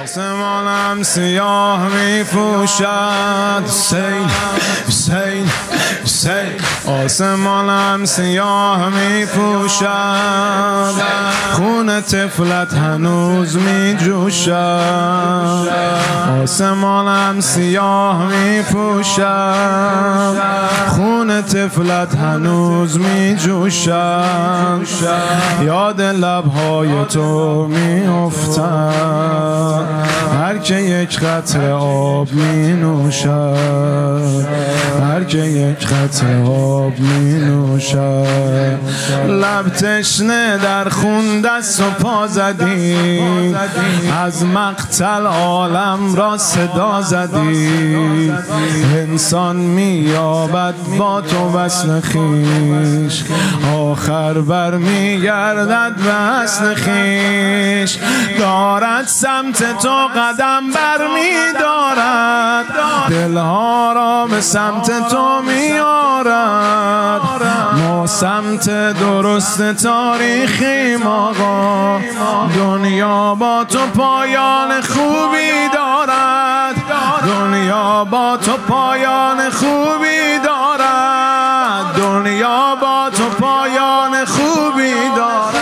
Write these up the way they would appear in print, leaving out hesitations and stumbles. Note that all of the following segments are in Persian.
آسمانم سیاه می پوشد حسین حسین حسین آسمانم سیاه می پوشد خون طفلت هنوز می جوشد آسمانم سیاه می پوشد خون طفلت هنوز می جوشد یاد لبهای تو می افتد هر که یک قطره آب می نوشد هر که یک قطره آب می نوشد لب تشنه در خون دست و پا زدی از مقتل عالم را صدا زدی انسان می یابد با تو وصل خویش آخر بر می گردد به اصل خویش دارد سمت تو قدم بر می دارد دلها را به سمت تو می آرد ما سمت درست تاریخیم آقا دنیا با تو پایان خوبی دارد دنیا با تو پایان خوبی دارد دنیا با تو پایان خوبی دارد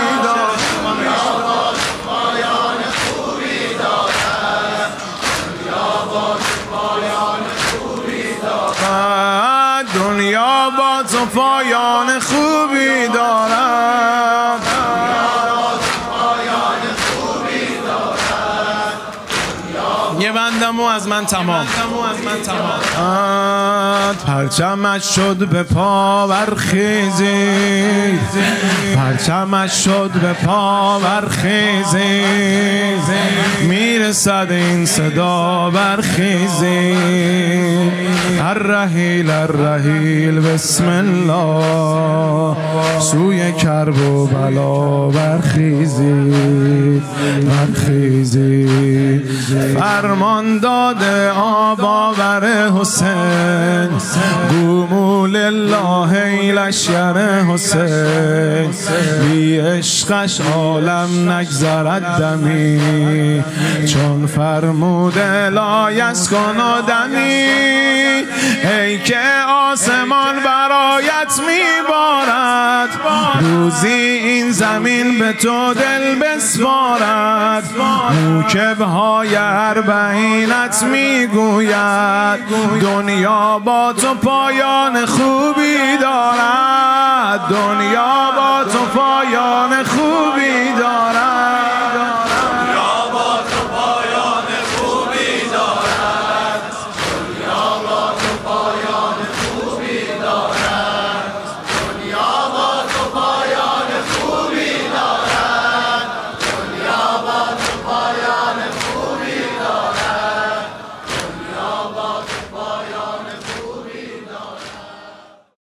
دنیا با تو پایان خوبی دارد یه بندمو از من تمام پرچمش شد به پا برخیزی پرچمش شد به پا برخیزی میرسد این صدا برخیزی الرحیل الرحیل بسم الله سوی کرب و بلا برخیزی برخیزی فرمان داده آباور حسین قوموا لله لشکر حسین بی عشقش عالم نگذرد دمی چون فرموده لا یسکن دمی ای که آسمان برایت میبارد روزی این زمین به تو دل بسپارد موکبهای اربعینت میگوید دنیا با تو پایان خوبی دارد دنیا با تو پایان خوبی دارد